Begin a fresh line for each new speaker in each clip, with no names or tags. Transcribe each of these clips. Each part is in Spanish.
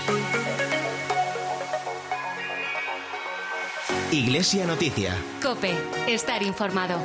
Iglesia Noticia.
COPE. Estar informado.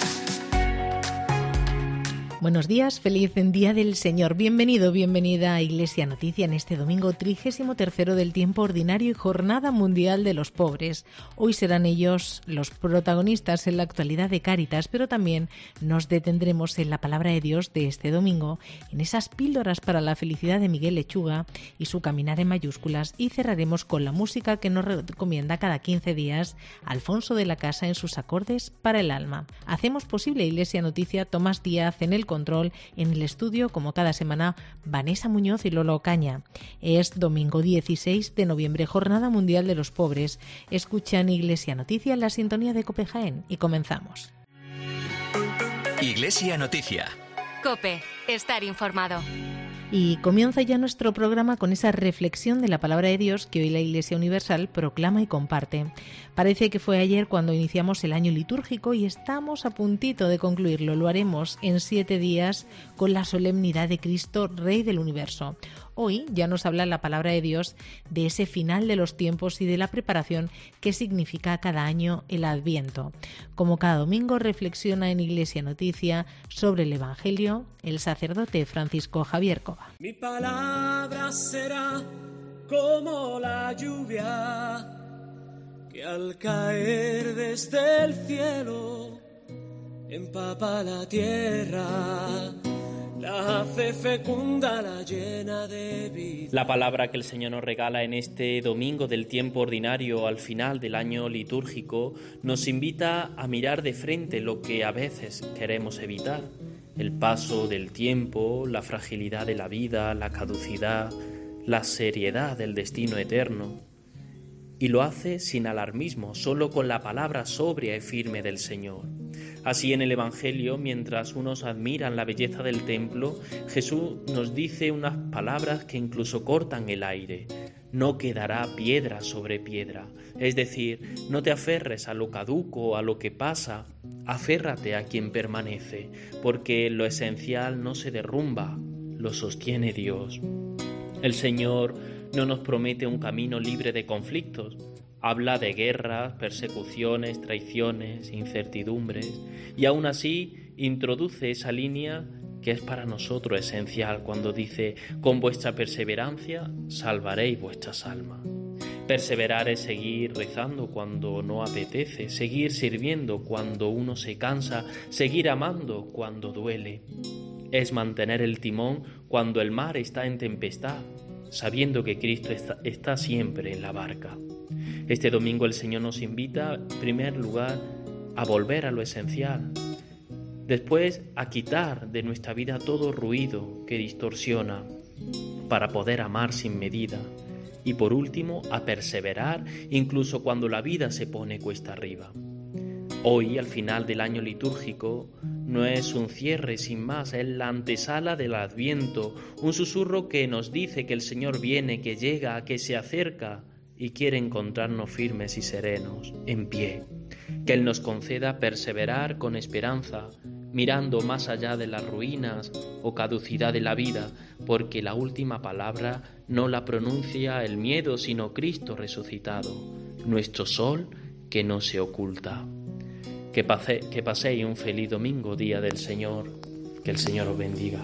Buenos días, feliz Día del Señor. Bienvenido, bienvenida a Iglesia Noticia en este domingo 33º del tiempo ordinario y Jornada Mundial de los Pobres. Hoy serán ellos los protagonistas en la actualidad de Cáritas, pero también nos detendremos en la palabra de Dios de este domingo, en esas píldoras para la felicidad de Miguel Lechuga y su caminar en mayúsculas, y cerraremos con la música que nos recomienda cada 15 días Alfonso de la Casa en sus acordes para el alma. Hacemos posible Iglesia Noticia Tomás Díaz en el control, en el estudio, como cada semana, Vanessa Muñoz y Lolo Ocaña. Es domingo 16 de noviembre, Jornada Mundial de los Pobres. Escuchan Iglesia Noticia en la sintonía de COPE Jaén y comenzamos.
Iglesia Noticia.
COPE. Estar informado.
Y comienza ya nuestro programa con esa reflexión de la palabra de Dios que hoy la Iglesia Universal proclama y comparte. Parece que fue ayer cuando iniciamos el año litúrgico y estamos a puntito de concluirlo. Lo haremos en 7 días con la solemnidad de Cristo, Rey del Universo. Hoy ya nos habla la palabra de Dios de ese final de los tiempos y de la preparación que significa cada año el Adviento. Como cada domingo reflexiona en Iglesia Noticia sobre el Evangelio el sacerdote Francisco Javier Cova.
Mi palabra será como la lluvia que al caer desde el cielo empapa la tierra, la hace fecunda, la llena de vida.
La palabra que el Señor nos regala en este domingo del tiempo ordinario al final del año litúrgico nos invita a mirar de frente lo que a veces queremos evitar: el paso del tiempo, la fragilidad de la vida, la caducidad, la seriedad del destino eterno. Y lo hace sin alarmismo, solo con la palabra sobria y firme del Señor. Así en el Evangelio, mientras unos admiran la belleza del templo, Jesús nos dice unas palabras que incluso cortan el aire. No quedará piedra sobre piedra. Es decir, no te aferres a lo caduco, a lo que pasa, aférrate a quien permanece, porque lo esencial no se derrumba, lo sostiene Dios. El Señor no nos promete un camino libre de conflictos. Habla de guerras, persecuciones, traiciones, incertidumbres, y aún así introduce esa línea que es para nosotros esencial cuando dice: con vuestra perseverancia salvaréis vuestras almas. Perseverar es seguir rezando cuando no apetece, seguir sirviendo cuando uno se cansa, seguir amando cuando duele. Es mantener el timón cuando el mar está en tempestad, sabiendo que Cristo está siempre en la barca. Este domingo el Señor nos invita, en primer lugar, a volver a lo esencial. Después, a quitar de nuestra vida todo ruido que distorsiona para poder amar sin medida. Y por último, a perseverar incluso cuando la vida se pone cuesta arriba. Hoy, al final del año litúrgico, no es un cierre sin más, es la antesala del Adviento, un susurro que nos dice que el Señor viene, que llega, que se acerca y quiere encontrarnos firmes y serenos, en pie. Que Él nos conceda perseverar con esperanza, mirando más allá de las ruinas o caducidad de la vida, porque la última palabra no la pronuncia el miedo, sino Cristo resucitado, nuestro sol que no se oculta. Que paséis un feliz domingo, Día del Señor. Que el Señor os bendiga.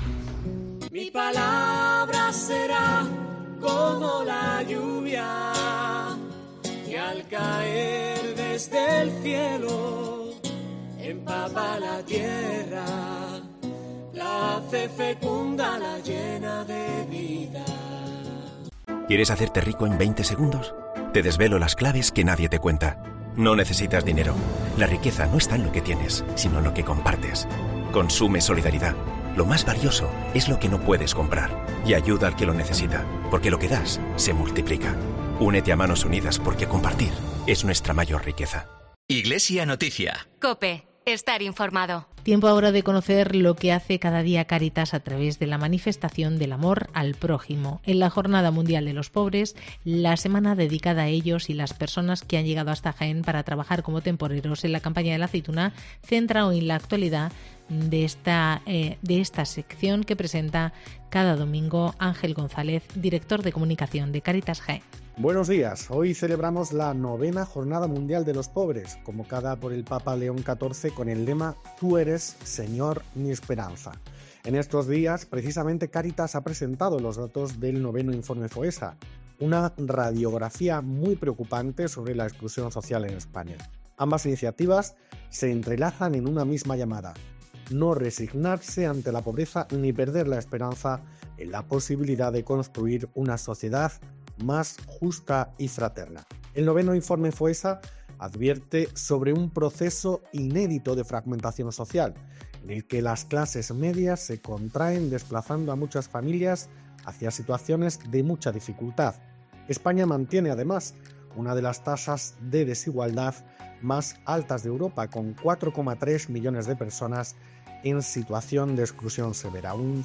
Mi palabra será como la lluvia que al caer desde el cielo empapa la tierra, la hace fecunda, la llena de vida.
¿Quieres hacerte rico en 20 segundos? Te desvelo las claves que nadie te cuenta. No necesitas dinero. La riqueza no está en lo que tienes, sino en lo que compartes. Consume solidaridad. Lo más valioso es lo que no puedes comprar. Y ayuda al que lo necesita, porque lo que das se multiplica. Únete a Manos Unidas, porque compartir es nuestra mayor riqueza.
Iglesia Noticia.
COPE. Estar informado.
Tiempo ahora de conocer lo que hace cada día Cáritas a través de la manifestación del amor al prójimo. En la Jornada Mundial de los Pobres, la semana dedicada a ellos y las personas que han llegado hasta Jaén para trabajar como temporeros en la campaña de la aceituna, centra hoy la actualidad de esta sección que presenta cada domingo Ángel González, director de comunicación de Cáritas Jaén.
Buenos días. Hoy celebramos la 9ª Jornada Mundial de los Pobres, convocada por el Papa León XIV con el lema «Tú eres, Señor, mi esperanza». En estos días, precisamente, Cáritas ha presentado los datos del 9º Informe Foessa, una radiografía muy preocupante sobre la exclusión social en España. Ambas iniciativas se entrelazan en una misma llamada: no resignarse ante la pobreza ni perder la esperanza en la posibilidad de construir una sociedad más justa y fraterna. El 9º Informe Foessa advierte sobre un proceso inédito de fragmentación social, en el que las clases medias se contraen, desplazando a muchas familias hacia situaciones de mucha dificultad. España mantiene además una de las tasas de desigualdad más altas de Europa, con 4,3 millones de personas en situación de exclusión severa, un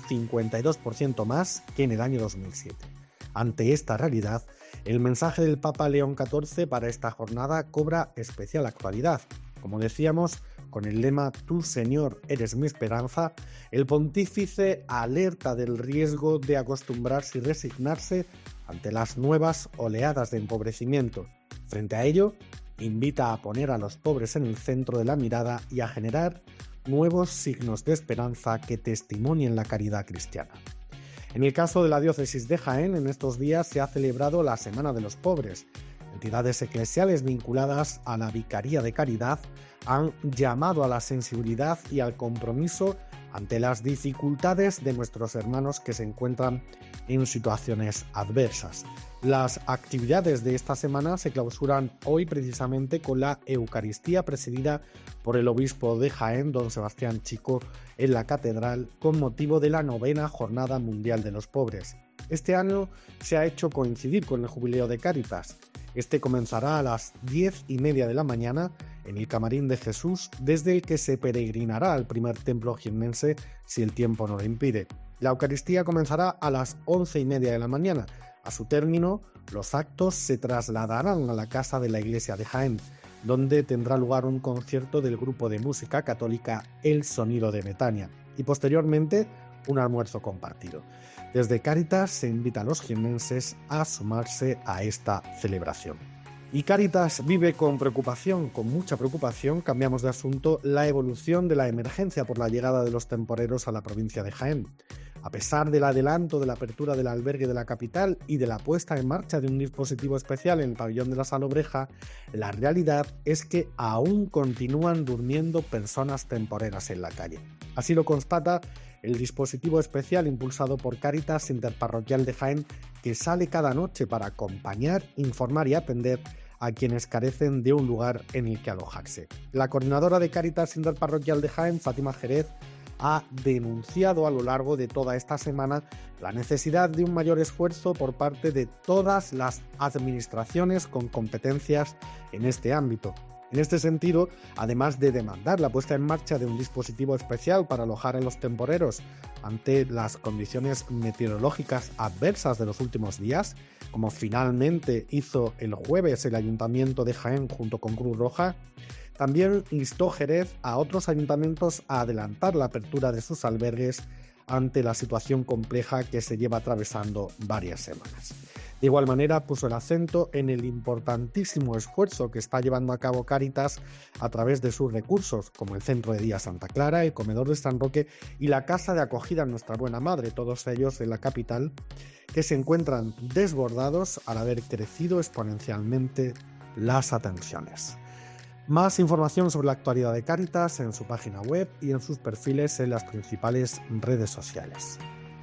52% más que en el año 2007. Ante esta realidad, el mensaje del Papa León XIV para esta jornada cobra especial actualidad. Como decíamos, con el lema «Tú, Señor, eres mi esperanza», el pontífice alerta del riesgo de acostumbrarse y resignarse ante las nuevas oleadas de empobrecimiento. Frente a ello, invita a poner a los pobres en el centro de la mirada y a generar nuevos signos de esperanza que testimonien la caridad cristiana. En el caso de la diócesis de Jaén, en estos días se ha celebrado la Semana de los Pobres. Entidades eclesiales vinculadas a la Vicaría de Caridad han llamado a la sensibilidad y al compromiso ante las dificultades de nuestros hermanos que se encuentran en situaciones adversas. Las actividades de esta semana se clausuran hoy precisamente con la Eucaristía presidida por el obispo de Jaén, don Sebastián Chico, en la catedral con motivo de la 9ª Jornada Mundial de los Pobres. Este año se ha hecho coincidir con el Jubileo de Cáritas. Este comenzará a las 10:30 de la mañana en el Camarín de Jesús, desde el que se peregrinará al primer templo jiennense si el tiempo no lo impide. La Eucaristía comenzará a las 11:30 de la mañana. A su término, los actos se trasladarán a la casa de la iglesia de Jaén, donde tendrá lugar un concierto del grupo de música católica El Sonido de Betania y posteriormente un almuerzo compartido. Desde Cáritas se invita a los jiennenses a sumarse a esta celebración. Y Cáritas vive con mucha preocupación, cambiamos de asunto, la evolución de la emergencia por la llegada de los temporeros a la provincia de Jaén. A pesar del adelanto de la apertura del albergue de la capital y de la puesta en marcha de un dispositivo especial en el pabellón de la Salobreja, la realidad es que aún continúan durmiendo personas temporeras en la calle. Así lo constata el dispositivo especial impulsado por Cáritas Interparroquial de Jaén, que sale cada noche para acompañar, informar y atender a quienes carecen de un lugar en el que alojarse. La coordinadora de Cáritas Interparroquial de Jaén, Fátima Jerez, ha denunciado a lo largo de toda esta semana la necesidad de un mayor esfuerzo por parte de todas las administraciones con competencias en este ámbito. En este sentido, además de demandar la puesta en marcha de un dispositivo especial para alojar a los temporeros ante las condiciones meteorológicas adversas de los últimos días, como finalmente hizo el jueves el Ayuntamiento de Jaén junto con Cruz Roja, también instó Jerez a otros ayuntamientos a adelantar la apertura de sus albergues ante la situación compleja que se lleva atravesando varias semanas. De igual manera, puso el acento en el importantísimo esfuerzo que está llevando a cabo Cáritas a través de sus recursos, como el Centro de Día Santa Clara, el Comedor de San Roque y la Casa de Acogida Nuestra Buena Madre, todos ellos en la capital, que se encuentran desbordados al haber crecido exponencialmente las atenciones. Más información sobre la actualidad de Cáritas en su página web y en sus perfiles en las principales redes sociales.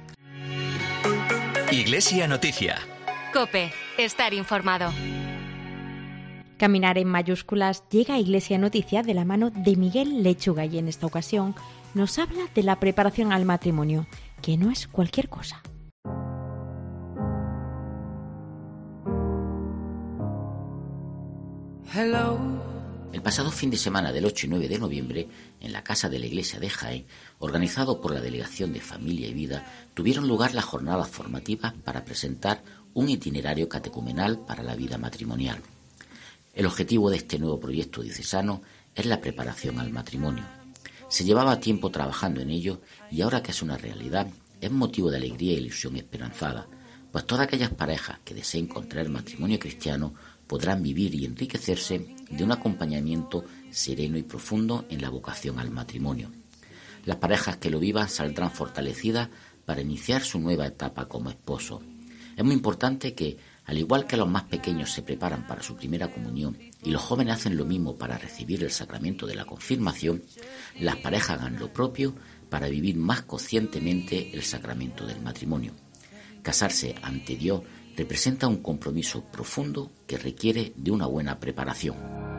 Iglesia Noticia.
COPE. Estar informado.
Caminar en mayúsculas llega a Iglesia Noticia de la mano de Miguel Lechuga y en esta ocasión nos habla de la preparación al matrimonio, que no es cualquier cosa.
El pasado fin de semana del 8 y 9 de noviembre, en la Casa de la Iglesia de Jaén, organizado por la Delegación de Familia y Vida, tuvieron lugar las jornadas formativas para presentar un itinerario catecumenal para la vida matrimonial. El objetivo de este nuevo proyecto diocesano es la preparación al matrimonio. Se llevaba tiempo trabajando en ello y ahora que es una realidad, es motivo de alegría e ilusión esperanzada, pues todas aquellas parejas que deseen contraer matrimonio cristiano podrán vivir y enriquecerse de un acompañamiento sereno y profundo en la vocación al matrimonio. Las parejas que lo vivan saldrán fortalecidas para iniciar su nueva etapa como esposo. Es muy importante que, al igual que los más pequeños se preparan para su primera comunión y los jóvenes hacen lo mismo para recibir el sacramento de la confirmación, las parejas hagan lo propio para vivir más conscientemente el sacramento del matrimonio. Casarse ante Dios representa un compromiso profundo que requiere de una buena preparación.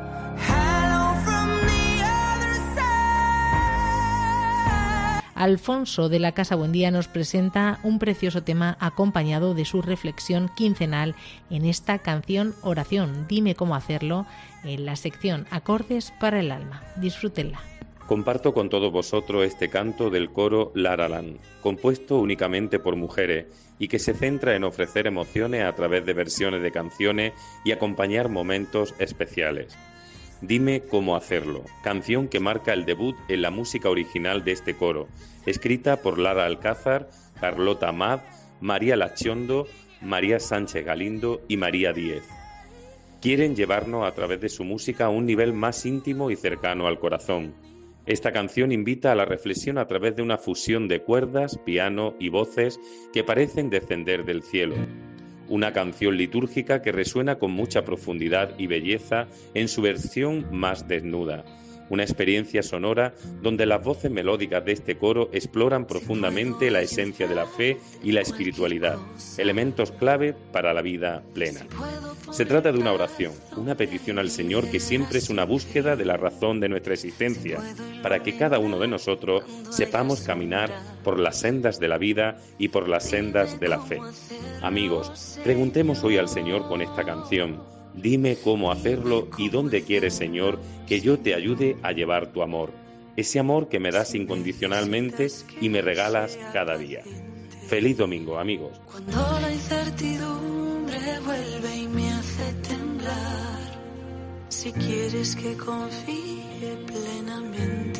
Alfonso de la Casa Buendía nos presenta un precioso tema acompañado de su reflexión quincenal en esta canción Oración, dime cómo hacerlo, en la sección Acordes para el alma. Disfrútenla.
Comparto con todos vosotros este canto del coro Laralan, compuesto únicamente por mujeres y que se centra en ofrecer emociones a través de versiones de canciones y acompañar momentos especiales. Dime cómo hacerlo, canción que marca el debut en la música original de este coro, escrita por Lara Alcázar, Carlota Amad, María Lachondo, María Sánchez Galindo y María Díez. Quieren llevarnos a través de su música a un nivel más íntimo y cercano al corazón. Esta canción invita a la reflexión a través de una fusión de cuerdas, piano y voces que parecen descender del cielo. Una canción litúrgica que resuena con mucha profundidad y belleza en su versión más desnuda. Una experiencia sonora donde las voces melódicas de este coro exploran profundamente la esencia de la fe y la espiritualidad, elementos clave para la vida plena. Se trata de una oración, una petición al Señor que siempre es una búsqueda de la razón de nuestra existencia, para que cada uno de nosotros sepamos caminar por las sendas de la vida y por las sendas de la fe. Amigos, preguntemos hoy al Señor con esta canción. Dime cómo hacerlo y dónde quieres, Señor, que yo te ayude a llevar tu amor. Ese amor que me das incondicionalmente y me regalas cada día. Feliz domingo, amigos.
Cuando la incertidumbre vuelve y me hace temblar, si quieres que confíe plenamente,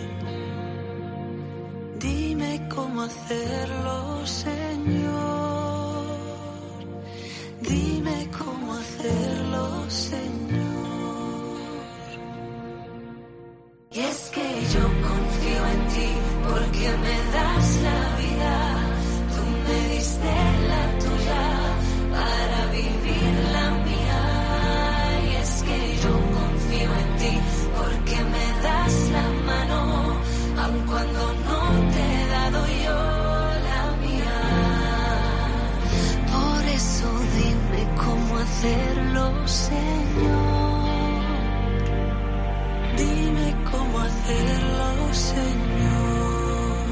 dime cómo hacerlo, Señor. Dime cómo hacerlo, Señor. Y es que yo confío en ti porque me das la vida. Tú me diste la tuya para vivir la mía. Y es que yo confío en ti porque me das la mano, aun cuando no te he dado yo la mía. Por eso dime cómo hacerlo, Señor. Dime cómo hacerlo, Señor.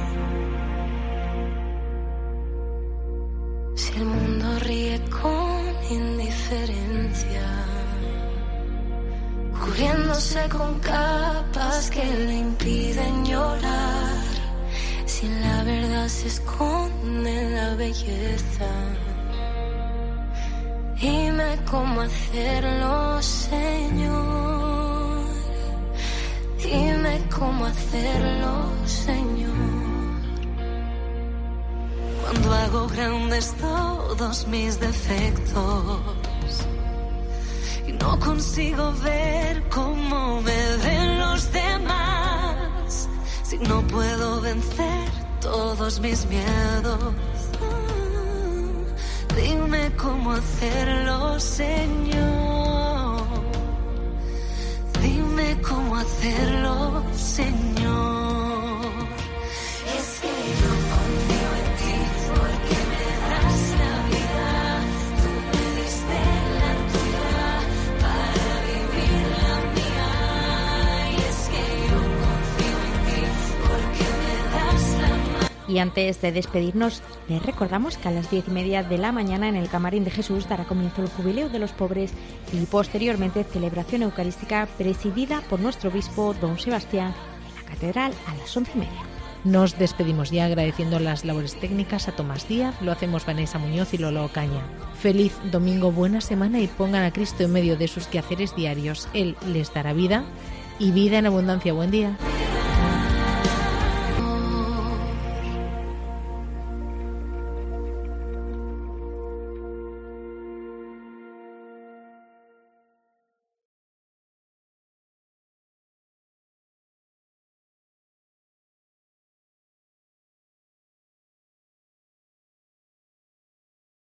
Si el mundo ríe con indiferencia, cubriéndose con capas que le impiden llorar, si en la verdad se esconde la belleza, dime cómo hacerlo, Señor. Dime cómo hacerlo, Señor. Cuando hago grandes todos mis defectos y no consigo ver cómo me ven los demás, si no puedo vencer todos mis miedos, dime cómo hacerlo, Señor. Dime cómo hacerlo, Señor. Es que yo confío en ti porque me das la vida. Tú me diste la tuya para vivir la mía. Y es que yo confío en ti porque me das la mano.
Y antes de despedirnos, les recordamos que a las 10:30 de la mañana en el Camarín de Jesús dará comienzo el Jubileo de los Pobres y posteriormente celebración eucarística presidida por nuestro obispo don Sebastián en la catedral a las 11:30.
Nos despedimos ya agradeciendo las labores técnicas a Tomás Díaz, lo hacemos Vanessa Muñoz y Lolo Ocaña. Feliz domingo, buena semana y pongan a Cristo en medio de sus quehaceres diarios. Él les dará vida y vida en abundancia. Buen día.